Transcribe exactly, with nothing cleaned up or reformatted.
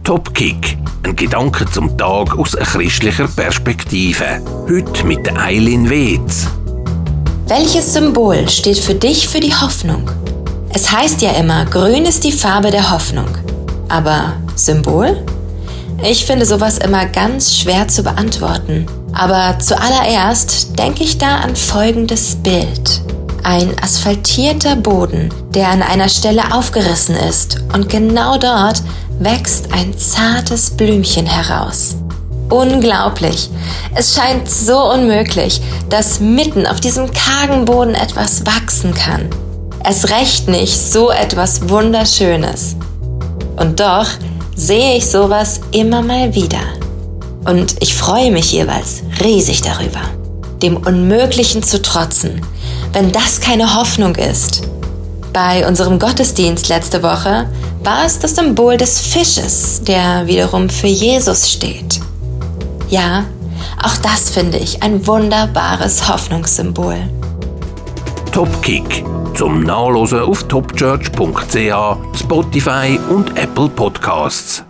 Topkick. Ein Gedanke zum Tag aus einer christlicher Perspektive. Heute mit der Eileen Wetz. Welches Symbol steht für dich für die Hoffnung? Es heißt ja immer, grün ist die Farbe der Hoffnung. Aber Symbol? Ich finde sowas immer ganz schwer zu beantworten. Aber zuallererst denke ich da an folgendes Bild. Ein asphaltierter Boden, der an einer Stelle aufgerissen ist, und genau dort wächst ein zartes Blümchen heraus. Unglaublich! Es scheint so unmöglich, dass mitten auf diesem kargen Boden etwas wachsen kann. Erst recht nicht so etwas Wunderschönes. Und doch sehe ich sowas immer mal wieder. Und ich freue mich jeweils riesig darüber. Dem Unmöglichen zu trotzen, wenn das keine Hoffnung ist. Bei unserem Gottesdienst letzte Woche war es das Symbol des Fisches, der wiederum für Jesus steht. Ja, auch das finde ich ein wunderbares Hoffnungssymbol. Topkick. Zum Nachlesen auf topchurch punkt c h, Spotify und Apple Podcasts.